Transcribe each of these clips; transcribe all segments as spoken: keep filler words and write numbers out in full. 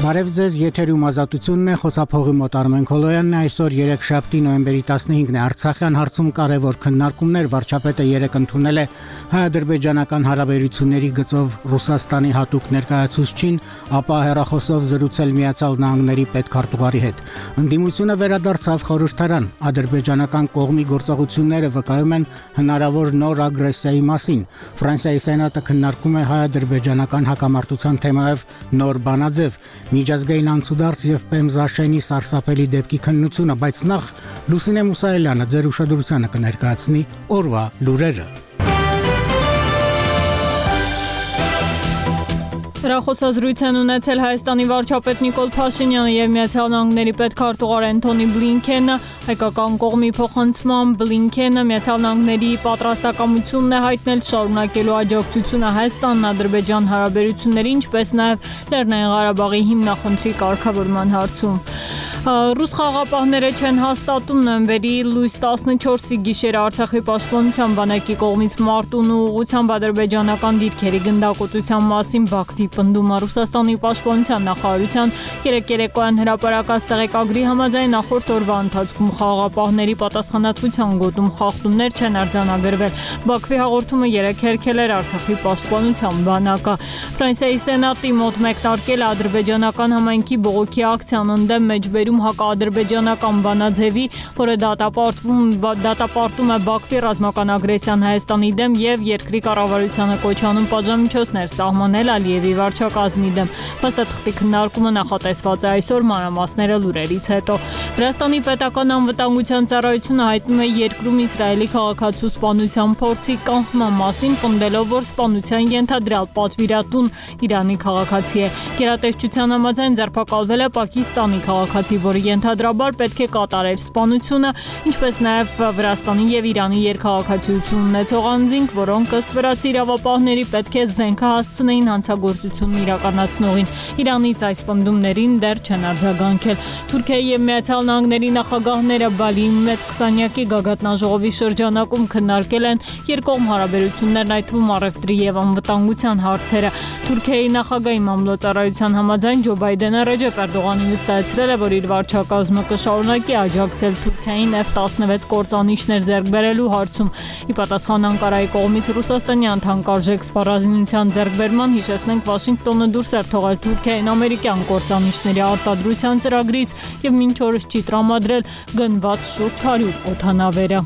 Բարև ձեզ, եթերում ազատությունն է, խոսափողի մոտ Արմեն Քոլոյանն է, այսօր երեքշաբթի նոյեմբերի տասնհինգն է, Արցախյան հարցում կարևոր քննարկումներ, վարչապետը երեկ ընդունել է հայ-ադրբեջանական հարաբերությունների գծով Ռուսաստանի հատուկ ներկայացուցչին, ապա հեռախոսով զրուցել Միացյալ Նահանգների պետքարտուղարի հետ։ Ընդդիմությունը վերադարձավ խորհրդարան, ադրբեջանական կողմի գործողությունները վկայում են հնարավոր նոր ագրեսիայի մասին։ Ֆրանսիայի սենատը քննարկում է հայ-ադրբեջանական հակամարտության թեմայով նոր բանաձև։ Միջազգային անցուդարձ եւ Պեմզաշենի սարսափելի դեպքի քննությունը, բայց նախ Լուսինե Մուսայելյանը ձեր ուշադրությանը կներկայացնի օրվա լուրերը։ Հեռախոսազրույց են ունեցել Հայաստանի վարչապետ Նիկոլ Փաշինյանը եւ Միացյալ Նահանգների պետքարտուղար Անթոնի Բլինքենը, հայկական կողմի փոխանցմամբ Բլինքենը Միացյալ Նահանգների պատրաստակամությունն է հայտնել շարունակելու աջակցությունը Հայաստան-Ադրբեջան հարաբերությունների, ինչպես նաեւ Լեռնային Ղարաբաղի հիմնախնդրի կարգավորման հարցում։ Ռուս խաղաղապահները չեն հաստատում նոյեմբերի լույս տասնչորսի գիշերը Արցախի պաշտպանության բանակի կողմից Մարտունու ուղղությամբ ադրբեջանական դիրքերի գնդակոծության մասին Բաքվի պնդումը։ Ռուսաստանի պաշտպանության նախարարության երեկ երեկոյան հրապարակած տեղեկագրի համաձայն նախորդ օրվա ընթացքում խաղաղապահների պատասխանատվության գոտում խախտումներ չեն արձանագրվել։ Բաքվի հաղորդումը երեկ հերքել էր Արցախի պաշտպանության բանակը։ Ֆրանսիայի սենատի մոտ մեկնարկել է ադրբեջանական համայնքի բողոքի ակցիան ընդդեմ մեջբերում հակաադրբեջանական բանաձևի, որը դատապարտվում դատապարտում է Բաքվի ռազմական ագրեսիան Հայաստանի դեմ եւ երկրի կառավարությանը կոչանում պատժամիջոցներ սահմանել Ալիևի վարչակազմի դեմ։ Փաստաթղթի քննարկումը նախատեսված է այսօր, մանրամասները լուրերից հետո։ Վրաստանի պետական անվտանգության ծառայությունը հայտնում է երկրում Իսրայելի քաղաքացու սպանության փորձի կանխման մասին, պնդելով, որ սպանության ենթադրյալ պատվիրատուն Իրանի քաղաքացի է։ Գերատեսչության համաձայն ձերբակալվել է Պակիստանի քաղաքացի, որը ենթադրաբար պետք է կատարեր սպանությունը, ինչպես նաև Վրաստանի եւ Իրանի երկքաղաքացիություն ունեցող անձինք, որոնք ըստ վրացի իրավապահների պետք է զենքը հասցնեին հանցագործությունն իրականացնողին։ Իրանից այս պնդումներին դեռ չեն արձագանքել։ Թուրքիայի եւ Միացյալ Նահանգների նախագահները Բալիի մեծ քսանյակի գագաթնաժողովի շրջանակում քննարկել են երկկողմ հարաբերություններն, այդ թվում առևտրի եւ անվտանգության հարցերը։ Թուրքիայի նախագահի մամլոյցարայության համաձայն Ջո Բայդենը Ռեջեփ Էրդողանին վստահեցրել է, որ իր վարչակազմը կշարունակի աջակցել Թուրքիային Էֆ տասնվեց կործանիչներ ձեռք բերելու հարցում։ Ի պատասխան Անկարայի կողմից Ռուսաստանյան թանկարժեք սպառազինության ձեռքբերման, հիշեցնենք, Վաշինգտոնը դուրս էր թողել Թուրքիային ամերիկյան կործանիչների արտադրության ծրագրից եւ մինչ օրս չի տրամադրել գնված շուրջ հարյուր օդանավերը։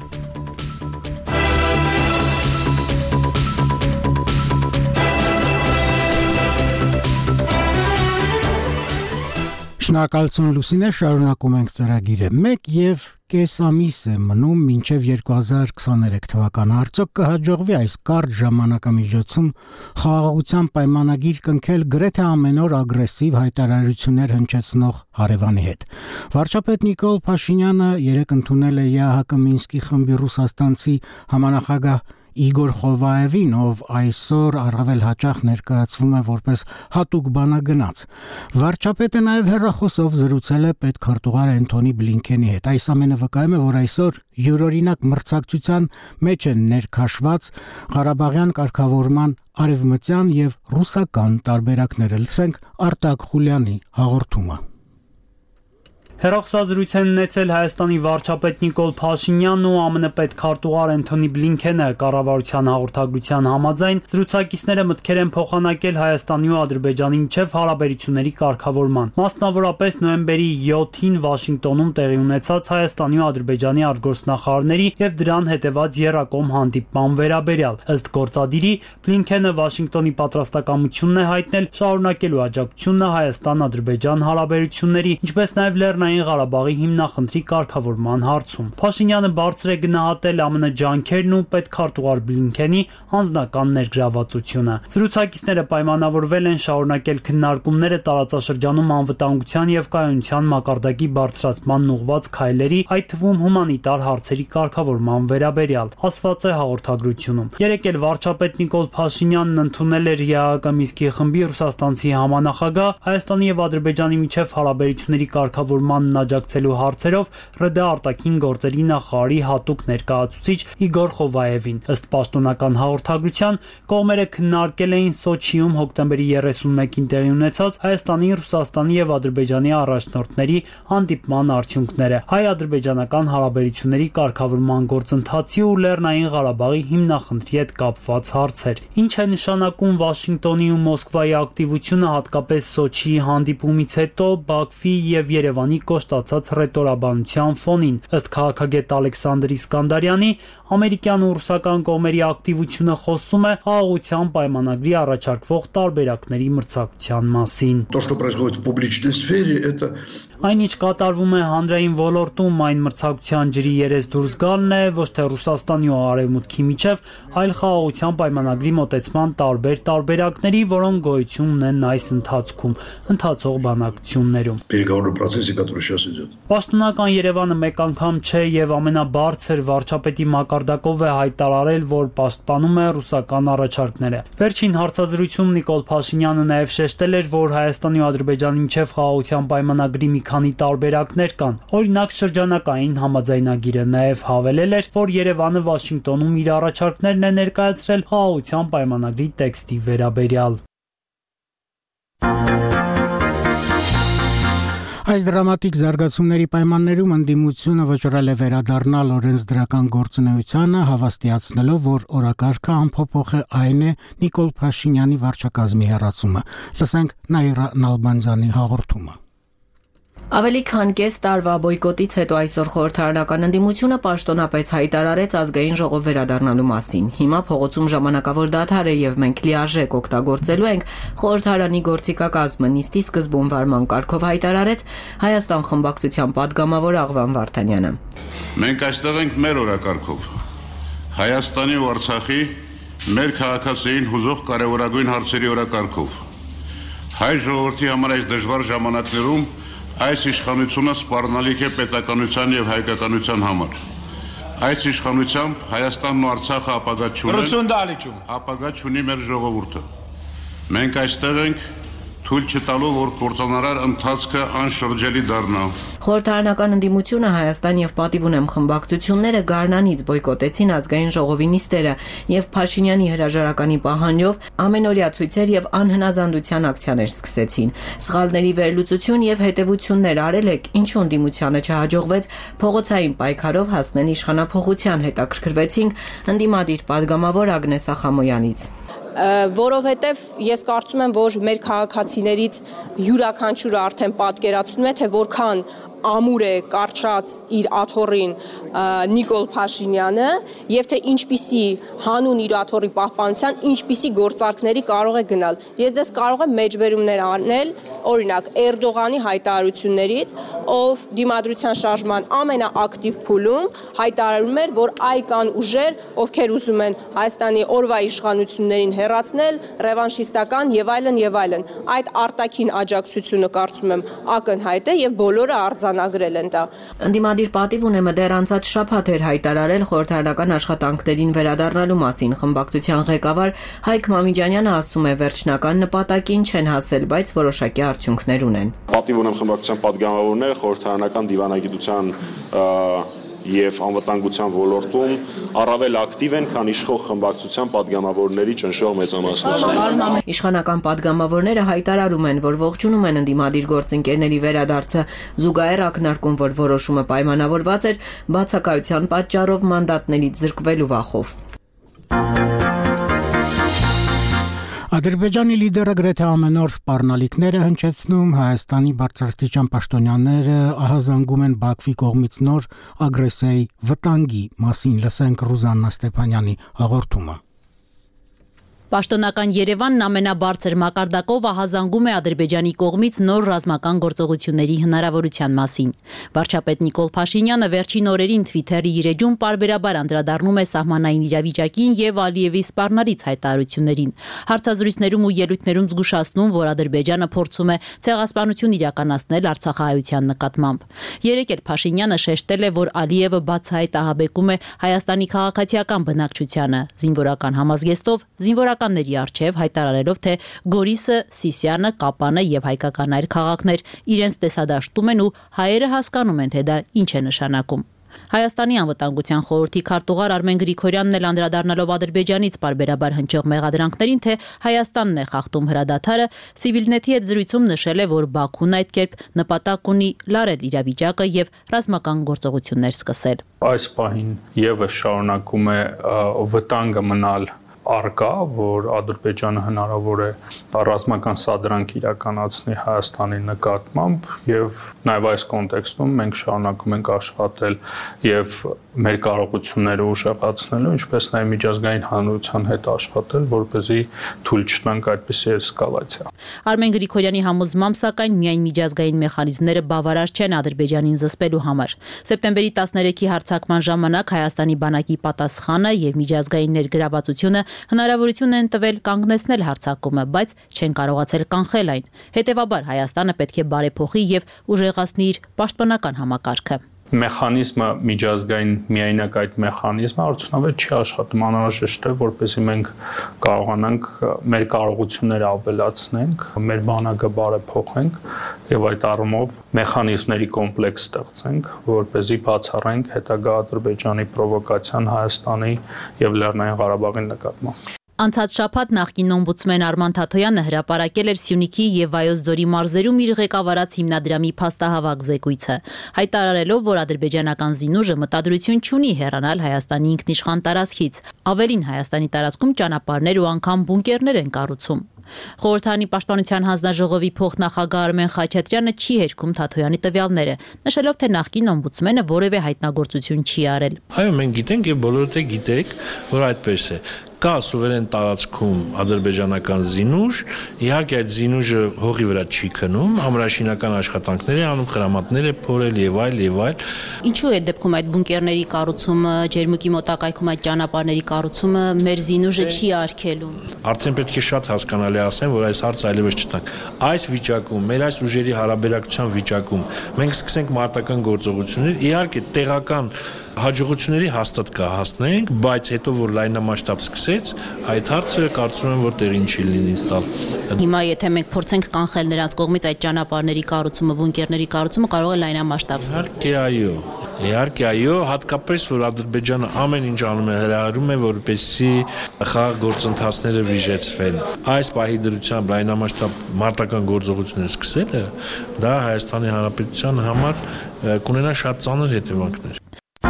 Շնորհակալություն Լուսինե, շարունակում ենք ծրագիրը։ Մեկ եւ կես ամիս է մնում մինչև երկու հազար քսաներեք թվականը։ Արդյոք կհաջողվի այս կարճ ժամանակամիջոցում խաղաղության պայմանագիր կնքել գրեթե ամեն օր ագրեսիվ հայտարարություններ հնչեցնող հարևանի հետ։ Վարչապետ Նիկոլ Փաշինյանը երեկ ընդունել է ԵԱՀԿ Մինսկի խմբի ռուսաստանցի համանախագահ Իգոր Խովաևին, ով այսօր առավել հաճախ ներկայացվում է որպես հատուկ բանագնաց։ Վարչապետը նաև հեռախոսով զրուցել է պետքարտուղար Անթոնի Բլինքենի հետ։ Այս ամենը վկայում է, որ այսօր յուրօրինակ մրցակցության մեջ են ներքաշված Ղարաբաղյան կարգավորման արևմտյան եւ ռուսական տարբերակները։ Լսենք Արտակ Խուլյանի հաղորդումը։ Հեռախոսազրույց են ունեցել Հայաստանի վարչապետ Նիկոլ Փաշինյանն ու ԱՄՆ պետքարտուղար Անթոնի Բլինքենը։ Կառավարության հաղորդագրության համաձայն զրուցակիցները մտքեր են փոխանակել Հայաստանի ու Ադրբեջանի միջև հարաբերությունների կարգավորման, մասնավորապես նոյեմբերի յոթին Վաշինգտոնում տեղի ունեցած Հայաստանի ու Ադրբեջանի արտգործնախարարների եւ դրան հետեւած եռակողմ հանդիպման վերաբերյալ։ Ըստ գործադիրի, Բլինքենը Վաշինգտոնի պատրաստակամությունն է հայտնել շարունակելու աջակցությունը Հայաստան-Ադրբեջան հարաբերությունների, ինչպես նաեւ Լեռնային Ղարաբաղի հիմնախնդրի կարգավորման հարցում։ Փաշինյանը բարձր է գնահատել ԱՄՆ ջանքերն ու պետքարտուղար Բլինքենի անձնական ներգրավվածությունը։ Զրուցակիցները պայմանավորվել են շարունակել քննարկումները տարածաշրջանում անվտանգության եւ կայունության մակարդակի բարձրացմանն ուղղված քայլերի, այդ թվում հումանիտար հարցերի կարգավորման վերաբերյալ, ասված է հաղորդագրությունում։ Երեկ էլ վարչապետ Նիկոլ Փաշինյանն ընդունել էր ԵԱՀԿ Մինսկի խմբի ռուսաստանցի համանախագահ, Հայաստանի եւ Ադրբեջանի միջև հարաբերությունների կարգավորման հանդիմանն աջակցելու հարցերով ՌԴ արտաքին գործերի նախարարի հատուկ ներկայացուցիչ Իգոր Խովայևին։ Ըստ պաշտոնական հաղորդագրության, կողմերը քննարկել էին Սոչիում հոկտեմբերի երեսունմեկին տեղի ունեցած Հայաստանի, Ռուսաստանի եւ Ադրբեջանի առաջնորդների հանդիպման արդյունքները, հայ-ադրբեջանական հարաբերությունների կարգավորման գործընթացի ու Լեռնային Ղարաբաղի հիմնախնդրի հետ կապված հարցեր։ Ինչ է նշանակում Վաշինգտոնի ու Մոսկվայի ակտիվությունը, հատկապես Սոչիի հանդիպումից հետո Բաքվի եւ Երևանի կոշտացած ռետորաբանության ֆոնին։ Ըստ քաղաքագետ Ալեքսանդր Իսկանդարյանի, ամերիկյան ու ռուսական կողմերի ակտիվությունը խոսում է խաղաղության պայմանագրի առաջարկվող տարբերակների մրցակցության մասին։ Այն, ինչ կատարվում է հանրային ոլորտում, այն մրցակցության ջրի երես դուրս գալն է, ոչ թե Ռուսաստանի ու Արևմուտքի միջև, այլ խաղաղության պայմանագրի մոտեցման տարբեր տարբերակների, որոնք գոյություն ունեն այս ընթացքում, ընթացող բանակցություններում։ Պաշտոնական Երևանը մեկ անգամ չէ եւ ամենաբարձր վարչապետի մակարդակով է հայտարարել, որ պաշտպանում է ռուսական առաջարկները։ Վերջին հարցազրույցում Նիկոլ Փաշինյանը նաեւ շեշտել էր, որ Հայաստանի ու Ադրբեջանի միջև խաղաղության պայմանագրի մի քանի տարբերակներ կան։ Օրինակ, շրջանակային համաձայնագիրը նաեւ հավելել էր, որ Երևանը Վաշինգտոնում իր առաջարկներն է ներկայացրել խաղաղության պայմանագրի տեքստի վերաբերյալ։ Այս դրամատիկ զարգացումների պայմաններում ընդդիմությունը վճռել է վերադառնալ օրենսդրական գործունեությանը, հավաստիացնելով, որ օրակարգը անփոփոխ է, այն է Նիկոլ Փաշինյանի վարչակազմի հեռացումը։ Լսենք Նաիրա Նալբանդյանի հաղորդումը։ Ավելի քան կես տարվա բոյկոտից հետո այսօր խորհրդարանական ընդդիմությունը պաշտոնապես հայտարարեց ազգային ժողով վերադառնալու մասին։ Հիմա փողոցում ժամանակավոր դադար է եւ մենք լիարժեք օգտագործելու ենք խորհրդարանի գործիքակազմը, նիստի սկզբում վարման կարգով հայտարարեց Հայաստան խմբակցության падգամավոր Աղվան Վարդանյանը։ Մենք այստեղ ենք մեր օրակարգով։ Հայաստանի ու Արցախի մեր քաղաքացիներին հուզող կարևորագույն հարցերի օրակարգով։ Հայ ժողովրդի համար այս դժվար ժամանակներում այս իշխանությունը սպառնալիք է պետականության եւ հայկականության համար։ Այս իշխանությամբ Հայաստանն ու Արցախը ապագա չունեն, ապագա չունի մեր ժողովուրդը։ Մենք այստեղ ենք թույլ չտալու, որ կործանարար ընթացքը անշրջելի դառնա։ Խորհրդարանական ընդդիմությունը Հայաստան եւ Պատիվ ունեմ խմբակցությունները գարնանից բոյկոտեցին ազգային ժողովի նիստերը եւ Փաշինյանի հրաժարականի պահանջով ամենօրյա ցույցեր եւ անհնազանդության ակցիաներ սկսեցին։ Սխալների վերլուծություն եւ հետեւություններ արել եք, ինչու ընդդիմությանը չհաջողվեց փողոցային պայքարով հասնել իշխանափոխության, հետաքրքրվեցինք ընդդիմադիր падգամավոր Ագնես Ախամոյանից։ Որովհետև ես կարծում եմ, որ մեր քաղաքացիներից յուրաքանչյուրը արդեն պատկերացնում է, թե որքան ամուր է կարճած իր աթոռին Նիկոլ Փաշինյանը եւ թե ինչպիսի հանուն իր աթոռի պահպանության ինչպիսի գործարքների կարող է գնալ։ Ես դες կարող եմ մեջբերումներ անել, օրինակ Էրդողանի հայտարարություններից, ով դիմադրության շարժման ամենաակտիվ փուլում հայտարարում էր, որ այ կան ուժեր, ովքեր ուզում են Հայաստանի օրվա իշխանություններին հեռացնել, ռևանշիստական եւ այլն եւ այլն։ Այդ արտաքին աջակցությունը կարծում եմ ակնհայտ է եւ բոլորը արձանագրել են դա։ Ընդդիմադիր Պատիվ ունեմը դեռ անցած շաբաթ էր հայտարարել խորհրդարանական աշխատանքներին վերադառնալու մասին։ Խմբակցության ղեկավար Հայկ Մամիջանյանը ասում է, վերջնական նպատակին չեն հասել, բայց որոշակի արդյունքներ ունեն։ Պատիվ ունեմ խմբակցության падգամավորները խորհրդարանական դիվանագիտության եւ անվտանգության ոլորտում առավել ակտիվ են, քան իշխող խմբակցության падգամավորների ճնշող մեծամասնությունը։ Իշխանական падգամավորները հայտարարում են, որ ողջունում են ընդդիմադիր գործընկերների վերադարձը, զուգահեռ ակնարկում, որ որոշումը պայմանավորված էր բացակայության պատճառով մանդատներից զրկվելու վախով։ Ադրբեջանի լիդերը գրեթե ամեն օր սպառնալիքներ է հնչեցնում, Հայաստանի բարձրաստիճան պաշտոնյաները ահազանգում են Բաքվի կողմից նոր ագրեսիայի վտանգի մասին, լսենք Ռուզաննա Ստեփանյանի հաղորդումը։ Պաշտոնական Երևանն ամենաբարձր մակարդակով ահազանգում է Ադրբեջանի կողմից նոր ռազմական գործողությունների հնարավորության մասին։ Վարչապետ Նիկոլ Փաշինյանը վերջին օրերին Twitter-ի իր էջում պարբերաբար անդրադառնում է սահմանային իրավիճակին եւ Ալիևի սպառնալից հայտարարություններին։ Հարցազրույցներում ու ելույթներում զգուշացնում, որ Ադրբեջանը փորձում է ցեղասպանություն իրականացնել արցախահայության նկատմամբ։ Երեկ էլ Փաշինյանը շեշտել է, որ Ալիևը բացահայտ ահաբեկում է Հայաստանի քաղաքացիական բնակչությանը, զինվորական համազգեստով, զինվորական հրաժարականների առջև, հայտարարելով, թե Գորիսը, Սիսիանը, Կապանը եւ հայկական այլ քաղաքներ իրենց տեսադաշտում են ու հայերը հասկանում են, թե դա ինչ է նշանակում։ Հայաստանի անվտանգության խորհրդի քարտուղար Արմեն Գրիգորյանն էլ անդրադառնալով Ադրբեջանից պարբերաբար հնչող մեղադրանքներին, թե Հայաստանն է խախտում հրադադարը, Civilnet-ի հետ զրույցում նշել է, որ Բաքուն այդ կերպ նպատակ ունի լարել իրավիճակը եւ ռազմական գործողություններ սկսել։ Այս պահին եւս շարունակում է վտանգը մնալ արկա, որ Ադրբեջանը հնարավոր է ռազմական սադրանք իրականացնի Հայաստանի նկատմամբ եւ նաեւ այս կոնտեքստում մենք շարունակում ենք աշխատել եւ մեր կարողությունները ուժեղացնելու, ինչպես նաեւ միջազգային հանրության հետ աշխատել, որպեսզի թույլ չտանք այդպիսի էսկալացիա։ Արմեն Գրիգորյանի համոզմամբ, սակայն միայն միջազգային մեխանիզմները բավարար չեն Ադրբեջանին զսպելու համար։ Սեպտեմբերի տասներեքի հարձակման ժամանակ Հայաստանի բանակի պատասխանը եւ միջազգային ներգրավվածությունը հնարավորություն են տվել կանգնեցնել հարձակումը, բայց չեն կարողացել կանխել այն։ Հետևաբար Հայաստանը պետք է բարեփոխի եւ ուժեղացնի իր պաշտպանական համակարգը։ Մեխանիզմը միջազգային միայնակ այդ մեխանիզմը արդյունավետ չի աշխատում, անհրաժեշտ է, որպեսզի մենք կարողանանք մեր կարողությունները ավելացնենք, մեր բանակը բարեփոխենք եւ այդ առումով մեխանիզմների կոմպլեքս ստեղծենք, որպեսզի բացառենք հետագա Ադրբեջանի պրովոկացիան Հայաստանի եւ Լեռնային Ղարաբաղի նկատմամբ։ Անցած շաբաթ նախկին օմբուդսմեն Արման Թաթոյանը հրապարակել էր Սյունիքի եւ Վայոց ձորի մարզերում իր ղեկավարած հիմնադրամի փաստահավաք զեկույցը, հայտարարելով, որ ադրբեջանական զինուժը մտադրություն չունի հեռանալ Հայաստանի ինքնիշխան տարածքից։ Ավելին, Հայաստանի տարածքում ճանապարհներ ու անգամ բունկերներ են կառուցում։ Խորհրդարանի պաշտպանության հանձնաժողովի փոխնախագահ Արմեն Խաչատրյանը չի հերքում Թաթոյանի տվյալները, նշելով, թե նախկին օմբուդսմենը որևէ հայտնագործություն չի արել։ Այո, մենք գիտենք եւ բոլորդ է գիտեք, որ այդպես է։ Կա սուվերեն տարածքում ադրբեջանական զինուժ, իհարկե այդ զինուժը հողի վրա չի քնում, ամրաշինական աշխատանքներ է անում, խրամատներ է փորել եւ այլ եւ այլ։ Ինչու է դեպքում այդ բունկերների կառուցումը, ջերմուկի մոտակայքում այդ ճանապարհների կառուցումը մեր զինուժը չի արգելում։ Արդեն պետք է շատ հասկանալի ասեմ, որ այս հարցը այլևս չտանք։ Այս վիճակում, մեր այս ուժերի հարաբերակցության վիճակում մենք սկսենք մարտական գործողություններ, իհարկե տեղական հաջողությունների հաստատ կհասնենք, բայց հետո որ լայնամասշտաբ սկսեց, այդ հարցը կարծում եմ, որ տեղին չի լինի տալ։ Հիմա եթե մենք փորձենք կանխել նրանց կողմից այդ ճանապարհների կառուցումը, բունկերների կառուցումը, կարող է լայնամասշտաբ սկսել։ Իհարկե այո։ Իհարկե այո, հատկապես որ Ադրբեջանը ամեն ինչ անում է, հրահրում է, որպեսզի խաղաղ գործընթացները վիժեցվեն։ Այս պահի դրությամբ լայնամասշտաբ մարտական գործողություններ սկսելը, դա Հայաստանի Հանրապետության համար կունենա շատ ծանր հետևանքներ։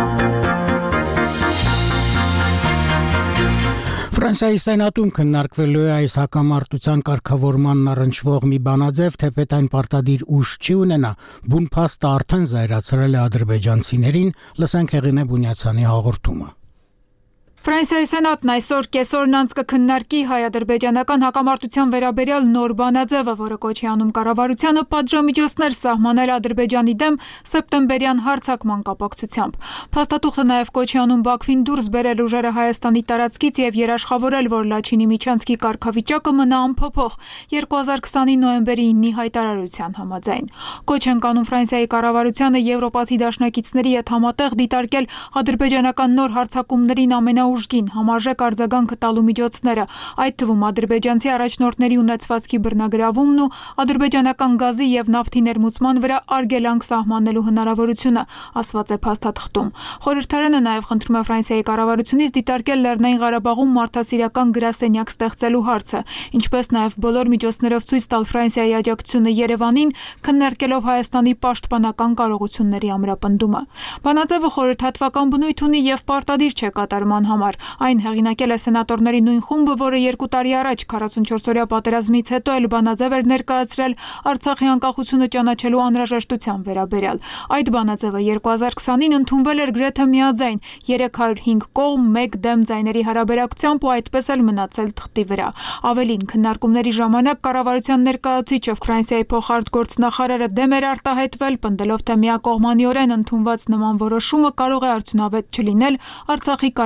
Ֆրանսիայի սենատում քննարկվելու է այս հակամարտության կարգավորման առնչվող մի բանաձև, թեպետ այն պարտադիր ուժ չի ունենա, բուն փաստը արդեն զայրացրել է ադրբեջանցիներին, լսենք Հեղինե Բունյացյանի հաղորդումը։ Ֆրանսիայի սենատն այսօր կեսօրն անց կքննարկի հայ-ադրբեջանական հակամարտության վերաբերյալ նոր բանաձևը, որը կոչ է անում կառավարությանը պատժամիջոցներ սահմանել Ադրբեջանի դեմ սեպտեմբերյան հարձակման կապակցությամբ։ Փաստաթուղթը նաև կոչ է անում Բաքվին դուրս բերել ուժերը Հայաստանի տարածքից եւ երաշխավորել, որ Լաչինի միջանցքի կարգավիճակը մնա անփոփոխ երկու հազար քսանի նոյեմբերի իննի հայտարարության համաձայն։ Կոչ են կանում Ֆրանսիայի կառավարությանը եվրոպացի դաշնակիցների հետ համատեղ դիտարկել ադրբեջանական նոր հարձակումներին ամենա ուժգին համարժեք արձագանքը տալու միջոցները, այդ թվում ադրբեջանցի առաջնորդների ունեցվածքի բռնագրավումն ու ադրբեջանական գազի եւ նավթի ներմուծման վրա արգելանք սահմանելու հնարավորությունը, ասված է փաստաթղթում։ Խորհրդարանը նաեւ խնդրում է Ֆրանսիայի կառավարությունից դիտարկել Լեռնային Ղարաբաղում մարդասիրական գրասենյակ ստեղծելու հարցը, ինչպես նաեւ բոլոր միջոցներով ցույց տալ Ֆրանսիայի աջակցությունը Երևանին, քննարկելով Հայաստանի պաշտպանական կարողությունների ամրապնդումը։ Բանաձևը խորհրդատվական բնույթ ունի եւ պարտադիր չէ կատարման համար։ Այն հեղինակել է սենատորների նույն խումբը, որը երկու տարի առաջ քառասունչորսօրյա պատերազմից հետո էլ բանաձև էր ներկայացրել Արցախի անկախությունը ճանաչելու անհրաժեշտության վերաբերյալ։ Այդ բանաձևը երկու հազար քսանին ընդունվել էր գրեթե միաձայն երեք հարյուր հինգ կողմ մեկ դեմ ձայների հարաբերակցությամբ ու այդպես էլ մնացել թղթի վրա։ Ավելին, քննարկումների ժամանակ կառավարության ներկայացուցիչը Ֆրանսիայի փոխարտգործնախարարը դեմ էր արտահայտվել, պնդելով, թե միակողմանիորեն ընդունված նման որոշումը կարող է արդյունավետ չլինել Արցախի կարգավիճակի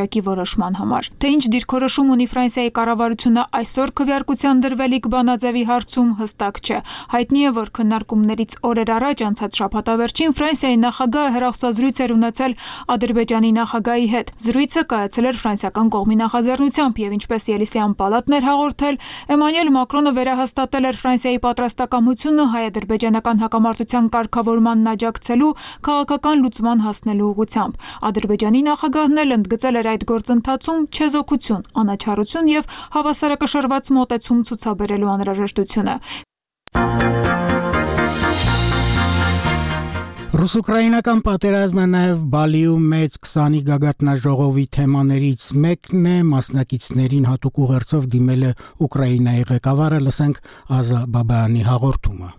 իրավիճակի որոշման համար։ Թե ինչ դիրքորոշում ունի Ֆրանսիայի կառավարությունը այսօր քվեարկության դրվելիք բանաձևի հարցում հստակ չէ։ Հայտնի է, որ քննարկումներից օրեր առաջ անցած շաբաթավերջին Ֆրանսիայի նախագահը հեռախոսազրույց էր ունեցել Ադրբեջանի նախագահի հետ։ Զրույցը կայացել էր ֆրանսիական կողմի նախաձեռնությամբ եւ ինչպես Ելիսեյան պալատն էր հաղորդել, Էմանուել Մակրոնը վերահաստատել էր Ֆրանսիայի պատրաստակամությունը հայ-ադրբեջանական հակամարտության կարգավորմանն աջակցելու քաղաքական լուծման հասնելու ուղղությամբ։ Ադրբեջանի նախագահն էլ ընդգծել էր այդ գործընթացում չեզոքություն, անաչառություն եւ հավասարակշռված մոտեցում ցուցաբերելու անհրաժեշտությունը։ Ռուս-ուկրաինական պատերազմը նաև Բալիում մեծ քսանի գագաթնաժողովի թեմաներից մեկն է, մասնակիցներին հատուկ ուղերձով դիմել է Ուկրաինայի ղեկավարը, լսենք Ազա Բաբայանի հաղորդումը։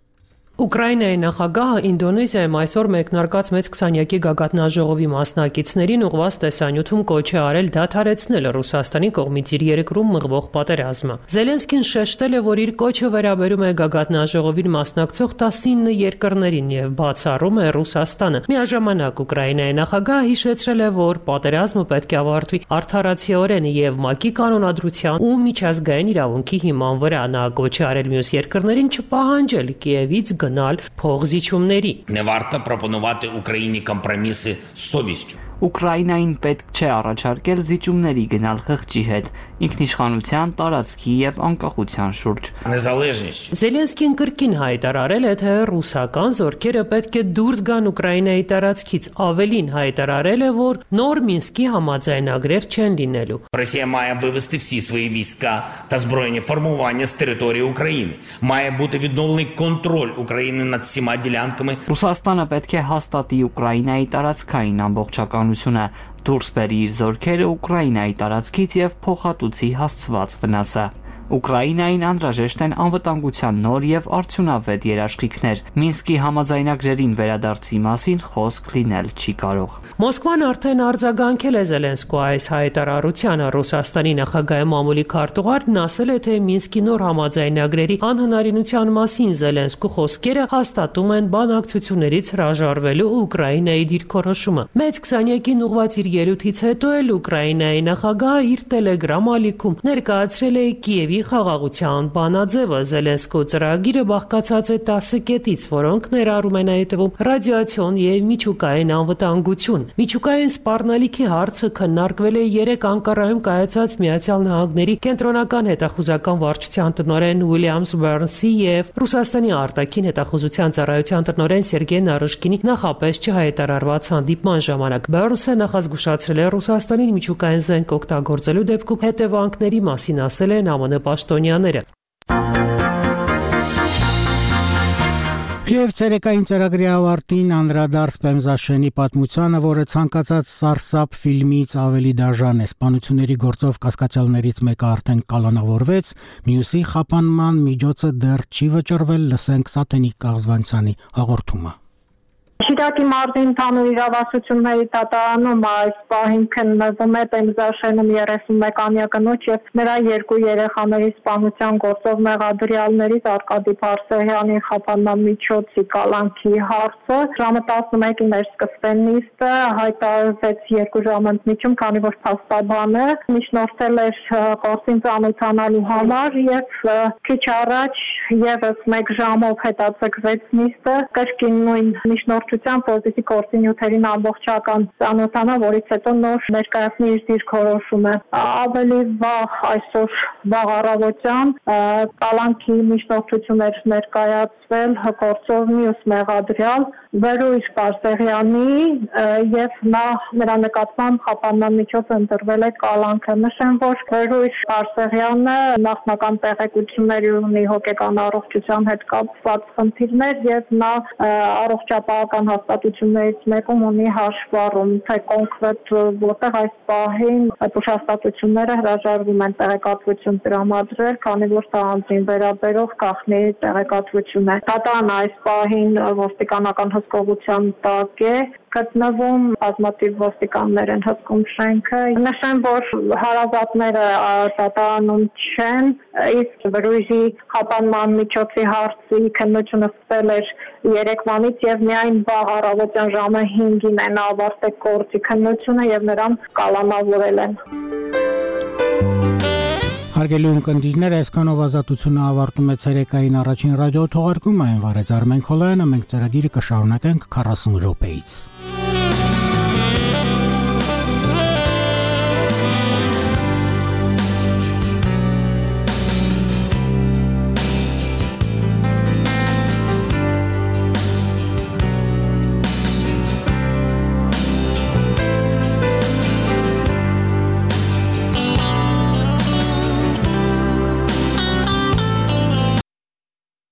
Ուկրաինայի նախագահը Ինդոնեզիայում այսօր մեկնարկած մեծ քսանյակի գագաթնաժողովի մասնակիցներին ուղղված տեսանյութում կոչ է արել դադարեցնել Ռուսաստանի կողմից իր երկրում մղվող պատերազմը։ Զելենսկին շեշտել է, որ իր կոչը վերաբերում է գագաթնաժողովին մասնակցող տասնինը երկրներին եւ բացառում է Ռուսաստանը։ Միաժամանակ Ուկրաինայի նախագահը հիշեցրել է, որ պատերազմը պետք է ավարտվի արդարացիորեն եւ ՄԱԿ-ի կանոնադրության ու միջազգային իրավունքի հիման վրա։ Նա կոչ է արել մյուս երկրներին չպահանջել Կիևից փողզիչումների։ Не варто пропонувати Україні компроміси з совістю. Ուկրաինային պետք չէ առաջարկել զիջումների գնալ խղճի հետ, ինքնիշխանության, տարածքի եւ անկախության շուրջ։ Զելենսկին կրկին հայտարարել է, թե ռուսական զորքերը պետք է դուրս գան Ուկրաինայի տարածքից, ավելին հայտարարել է, որ նոր Մինսկի համաձայնագրեր չեն լինելու։ Росія має вивести всі свої війська та збройні формування з території України. Має бути відновлений контроль України над всіма ділянками. Ռուսաստանը պետք է հաստատի Ուկրաինայի տարածքային ամբողջական դուրս բերի իր զորքերը Ուկրաինայի տարածքից եւ փոխհատուցի հասցված վնասը։ Ուկրաինային անհրաժեշտ են անվտանգության նոր եւ արդյունավետ երաշխիքներ։ Մինսկի համաձայնագրերին վերադարձի մասին խոսք լինել չի կարող։ Մոսկվան արդեն արձագանքել է Զելենսկու այս հայտարարությանը։ Ռուսաստանի նախագահի մամուլի քարտուղարն ասել է, թե Մինսկի նոր համաձայնագրերի անհնարինության մասին Զելենսկու խոսքերը հաստատում են բանակցություններից հրաժարվելու Ուկրաինայի դիրքորոշումը։ Մեծ քսանյակին ուղղված իր ելույթից հետո էլ Ուկրաինայի նախագահը իր Telegram ալիքում ներկայացրել է Կիևի խաղաղության բանաձևը։ Զելենսկու ծրագիրը բաղկացած է տասը կետից, որոնք ներառում են այդտվում ռադիացիոն եւ միջուկային անվտանգություն։ Միջուկային սպառնալիքի հարցը քննարկվել է երեք Անկարայում կայացած Միացյալ Նահանգների կենտրոնական հետախուզական վարչության տնօրեն Ուիլյամս Բերնսի եւ Ռուսաստանի արտաքին հետախուզության ծառայության տնօրեն Սերգեյ Նարիշկինի նախապես չհայտարարված հանդիպման ժամանակ։ Բերնսը նախազգուշացրել է Ռուսաստանին միջուկային զենք օգտագործելու դեպքում հետևանքների մասին ասել են ԱՄՆ պաշտոնյաները։ Եվ ցերեկային ծրագրի ավարտին անդրադարձ Պեմզաշենի պատմությանը, որը ցանկացած սարսափ ֆիլմից ավելի դաժան է։ Սպանությունների գործով կասկածյալներից մեկը արդեն կալանավորվեց, մյուսի խափանման միջոցը դեռ չի վճռվել, լսենք Սատենիկ Կաղզվանցյանի հաղորդումը։ Շիրակի մարզի ընդհանուր իրավասությունների դատարանում այս պահին քննվում է Պեմզաշենում երեսունմեկամյա կնոջ եւ նրա երկու երեխաների սպանության գործով մեղադրյալներից Արկադի Փարսեղյանի խափանման միջոցի կալանքի հարցը։ Ժամը տասնմեկին էր սկսվել նիստը, հայտարարվեց երկու ժամ ընդմիջում, քանի որ փաստաբանը միջնորդել էր գործին ծանոթանալու համար եւ քիչ առաջ եւս մեկ ժամով հետաձգվեց նիստը, կրկին նույն միջնորդ որպեսզի գործի նյութերին ամբողջական ծանոթանա, որից հետո նոր ներկայացնի իր դիրքորոշումը։ Ավելի վաղ այսօր վաղ առավոտյան կալանքի միջնորդություններ ներկայացվել գործով մյուս մեղադրյալ Վերույր Պարսեղյանի եւ նա նրա նկատմամբ խափանման միջոց ընտրվել է կալանքը։ Նշեմ, որ Վերույր Պարսեղյանը նախնական տեղեկությունների ունի հոգեկան առողջության հետ կապված խնդիրներ եւ նա առողջապահական հաստատություններից մեկում ունի հաշվառում, թե կոնկրետ որտեղ այս պահին բուժհաստատությունները հրաժարվում են տեղեկատվություն տրամադրել, քանի որ տանձին վերաբերող գաղտնի տեղեկատվություն է։ Դատարանը այս պահին ոստիկանական հսկողության տակ է գտնվում, բազմաթիվ ոստիկաններ են հսկում շենքը։ Նշեմ, որ հարազատները դատարանում չեն, իսկ Վերույրի խափանման միջոցի հարցի քննությունը սկսել էր երեկվանից եւ միայն վաղ առավոտյան ժամը հինգին են ավարտել գործի քննությունը եւ նրան կալանավորել են։ Հարգելի ունկնդիրներ, այսքանով ազատությունը ավարտում է ցերեկային առաջին ռադիո թողարկումը, այն վարեց Արմեն Քոլյանը, մենք ծրագիրը կշարունակենք քառասուն րոպեից։